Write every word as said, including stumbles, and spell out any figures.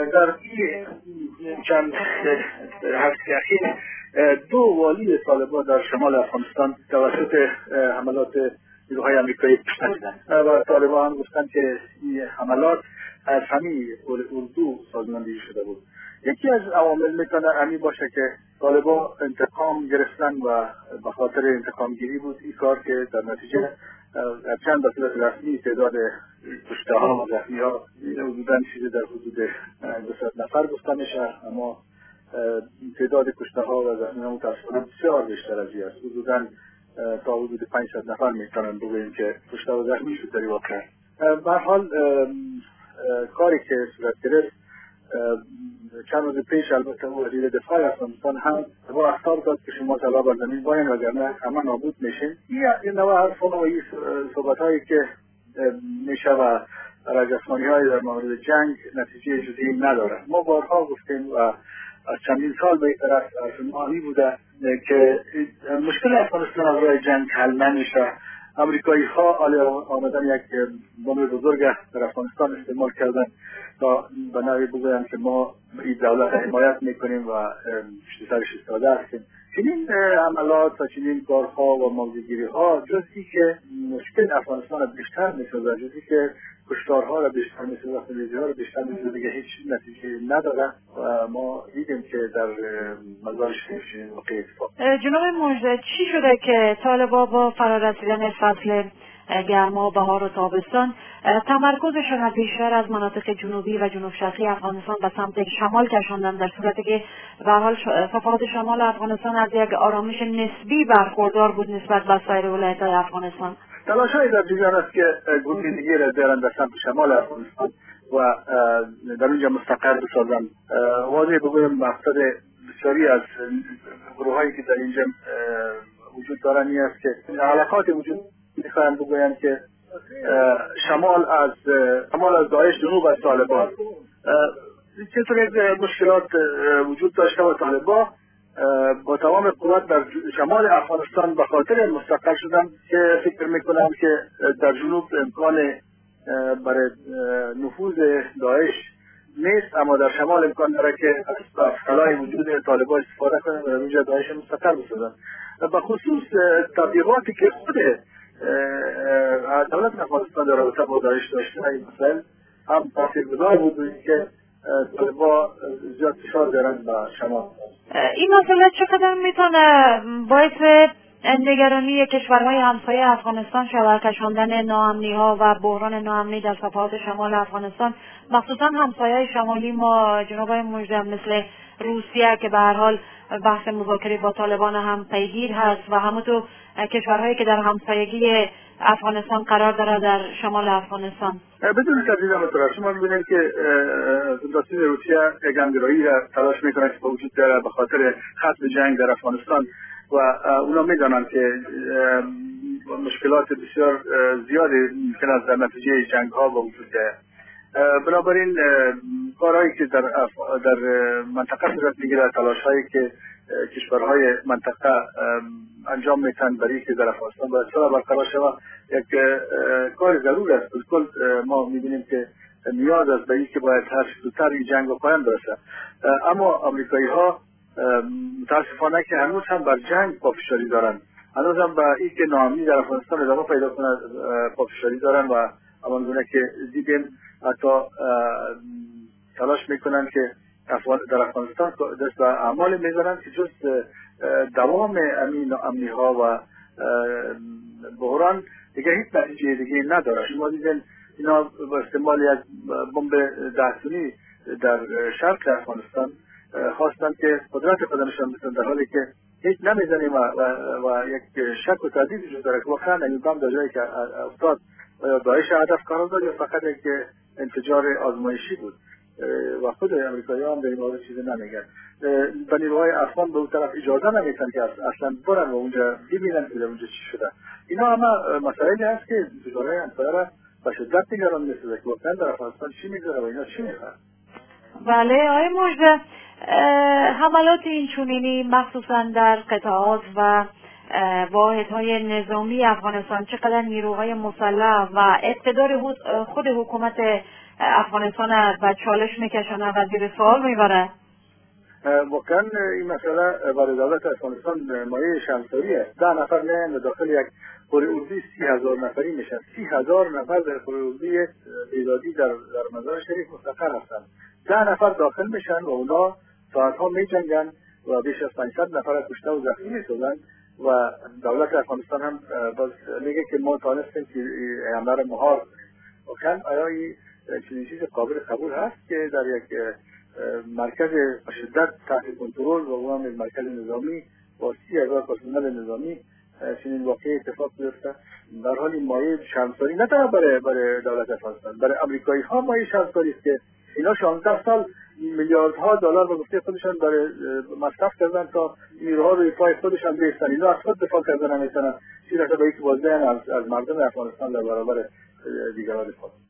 در این چند هفته اخیر دو والی طالبان در شمال افغانستان توسط حملات نیروهای آمریکایی کشته شدند و طالبان هم گفتند که این حملات از همین اردو سازماندهی شده بود. یکی از عوامل میتونه همین باشه که طالبان انتقام گرفتن و به خاطر انتقام گیری بود این کار که در نتیجه چند به صورت رسمی تعداد کشته ها و زخمی ها حدوداً چیزی در حدود دویست نفر گفته میشه، اما تعداد کشته ها و زخمی ها متاسفانه بسیار بیشتر از این است. حدوداً تا حدود پانصد نفر میتونن بگوییم که کشته و زخمی شد در این واقعه. به هر حال کاری که صورت گرفت چند روز پیش البته وزیر دفاع افغانستان هم با اخطار داد که شما طلا بر زمین باین وگرنه همه نابود میشین. این نوع حرفان و این صحبت هایی که میشه و رجسمانی های در مورد جنگ نتیجه جدی نداره. ما بارها گفتیم و از چندین سال به طرف شمالی بوده که مشکل افغانستان از راه جنگ حل نمیشه. امریکایی ها آمدن یک بمب بزرگ در افغانستان استعمال کردن تا به نوعی بگویم که ما این دولت حمایت میکنیم و پشت سرش ایستاده هستیم. چنین عملات و چنین کارها و موضوعگیری ها جزئی که مشکل افغانستان را بیشتر میسازه، جزئی که کشتارها را بیشتر میسازه، خونریزی ها را بیشتر میسازه، دیگه هیچ نتیجه نداره و ما دیدیم که در مزار شریف واقع اتفاق. جناب مژده، چی شده که طالبان با فرارسیدن فصل گرما، بهار و تابستان تمرکزشان بیشتر از مناطق جنوبی و جنوب شرقی افغانستان به سمت شمال کشاندن، در صورتی که به هر حال صفحات شمال افغانستان از یک آرامش نسبی برخوردار بود نسبت به سایر ولایت‌های افغانستان؟ تلاش‌هایی در جریان است که گروه دیگری را بیارند به سمت شمال افغانستان و در اونجا مستقر بسازند. واضح بگویم مقصد بسیاری از گروه‌هایی که در اینجا وجود دارند این است که علاقات وجود میخواهند بگویند که شمال از شمال از داعش، جنوب از طالبان. چطور یک مشکلات وجود داشته و طالبان با تمام قوت در شمال افغانستان به خاطر مستقر شدن که فکر میکنم که در جنوب امکان برای نفوذ داعش نیست، اما در شمال امکان داره که از خلای وجود طالبان استفاده کنند و در اونجا داعش مستقر بسازند. به خصوص تبلیغاتی که خود دولت افغانستان در رابطه با داعش داشته این مسائل هم تاثیرگذار بود که طالبان زیاد فشار دارند به شمال. این مسئله چقدر میتونه باعث نگرانی کشورهای همسایه افغانستان شود؟ کشاندن ناامنی ها و بحران ناامنی در صفحات شمال افغانستان، مخصوصا همسایه شمالی ما جناب مژده مثل روسیه که به هر حال بحث مذاکره با طالبان هم پیگیر هست و همونطور کشورهایی که در همسایگی افغانستان قرار داره در شمال افغانستان. بدون تردید مطرح شما می‌بینید که فدراسیون روسیه گندرایی را تلاش می‌کنه که وجود داره به خاطر ختم جنگ در افغانستان و اونا می‌دانند که مشکلات بسیار زیادی ممکن است در نتیجه جنگ‌ها با وجود بیاید. بنابراین کارهایی که در در منطقه صورت می‌گیرد، تلاش‌هایی که کشورهای منطقه انجام میتن برای که در افغانستان باید صلح برقرار شود یک کار ضرور است. بالکل ما میبینیم که نیاز است به این که باید هر چه زودتر این جنگ به پایان برسه، اما آمریکایی ها متاسفانه که هنوز هم بر جنگ پافشاری دارن، هنوز هم به این که ناامنی در افغانستان ادامه پیدا کنه پافشاری دارن و همانگونه که دیدیم حتی تلاش میکنن که در افغانستان دست به اعمال میذارن که جز دوام امین امنی ها و بحران دیگه هیچ نتیجه دیگه نداره. شما دیدین اینا با استعمال یک بمب دهتونی در شرق افغانستان خواستن که قدرت خودشان بسن، در حالی که هیچ نمیزنیم و, و, و یک شک و تردید وجود داره که واقعا این بمب در جایی که افتاد و داعش هدف قرار داد یا فقط یک انفجار آزمایشی بود و خود امریکایی هم در این مورد چیزی نمیگن. و نیروهای افغان به اون طرف اجازه نمیتن که اصلا برن و اونجا ببینن که در اونجا چی شده. اینا همه مسائلی هست که کشورهای همسایه را به شدت نگران می‌سازه که واقعا در افغانستان چی میگذره و اینا چی میخوان. بله آقای مژده، حملات این چنینی مخصوصا در قطعات و واحدهای نظامی افغانستان چقدر نیروهای مسلح و اقتدار خود حکومت افغانستان و چالش میکشونه و زیر سوال میبره؟ واقعا این مسئله برای دولت افغانستان مایه شرمساریه. ده نفر میان داخل یک قوه اردوی سی هزار نفری میشن. سی هزار نفر در قوه اردوی بیدادی در در مزار شریف مستقر هستند. ده نفر داخل میشن و اونا ساعتها میجنگن و بیش از پانصد نفر کشته و زخمی میشدن و دولت افغانستان هم باز میگه که ما تانستیم که حمله را مهار کنیم. واقعا آیا این چنین چیز قابل قبول هست که در یک مرکز شدت تحت کنترل و اون هم مرکز نظامی با سی هزار پرسنل نظامی چنین واقعی اتفاق بیفته؟ در حال این مایه شرمساری نه تنها برای برای دولت افغانستان، برای امریکایی ها مایه شرمساری است که اینا شانزده سال میلیاردها دلار به گفته خودشان برای مصرف کردن تا نیروها روی پای خودشان بیستن. اینا از خود دفاع کردن نمیتونن، چیزی که به یک بازدهن از از مردم افغانستان در برابر دیگران خود.